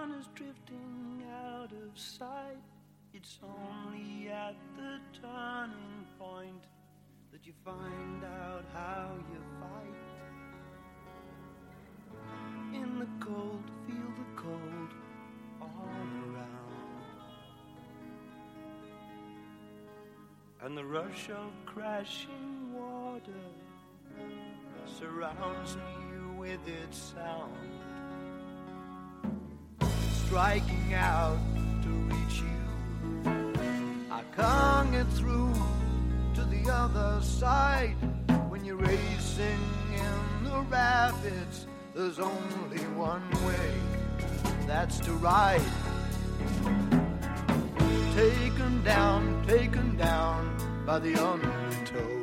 sun is drifting out of sight. It's only at the turning point that you find out how you fight. In the cold, feel the cold all around. And the rush of crashing water surrounds you with its sound, striking out to reach you. I can't get through to the other side. When you're racing in the rapids, there's only one way, that's to ride. Taken down by the undertow.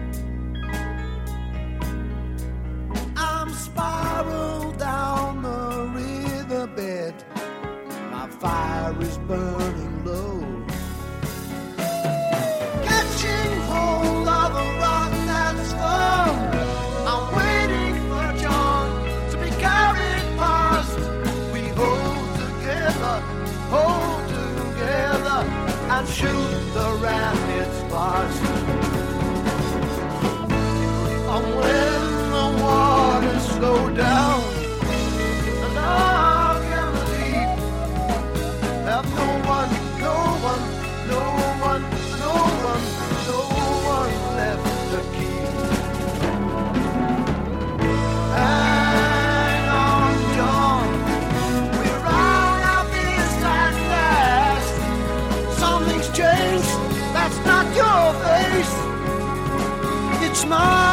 I'm spiraled down the riverbed. My fire is burning low. Catching hold of a rock that's firm. I'm waiting for John to be carried past. We hold together, and shoot the rapids past. And when the waters slow down, and I can leave, have no one left to keep. Hang on, John, we're out of this at last. Something's changed, that's not your face, it's mine.